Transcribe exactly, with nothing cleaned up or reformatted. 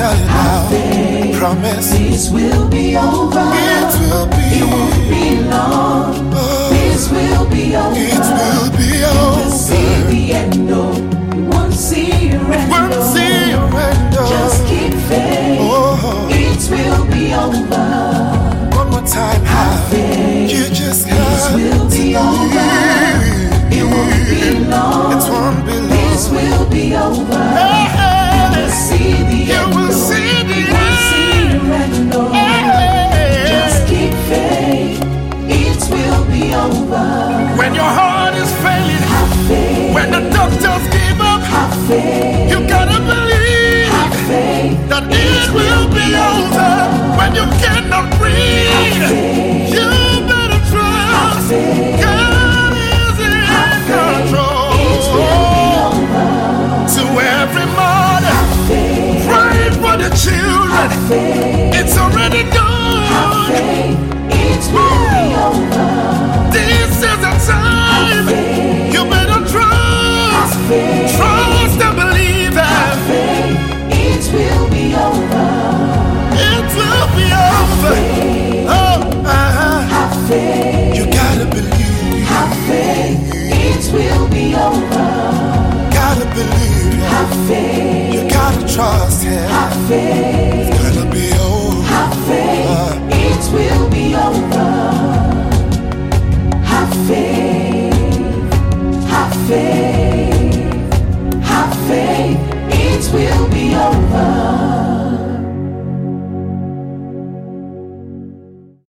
tell you now, promise this will be over. It will be. It won't be long. Oh, this will be over. It will be over. We'll see the end. No, we won't see your end. Won't no. see your end. Just keep faith. Oh, it will be over. one more time. Have faith. You just This got will be over. It won't be long. It won't be long. This will be over. Hey, hey. We'll see the You end. will no. see the We won't see your end. No. Hey. Just keep faith. It will be over. When your heart is failing, Have faith. when the doctors give up, Have faith. you gotta believe Have faith. that it will be over. When you cannot breathe, you better trust God is in control. It will be over. To every mother praying for the children, it's already done. It will be over. This is the time you better trust, trust and believe that It will be over. it will be over. Oh, uh-huh. Have faith. You gotta believe, Have faith. It will be over. gotta believe, Have faith. you gotta trust Him. Have faith. It's gonna be over. Have faith. It will be over.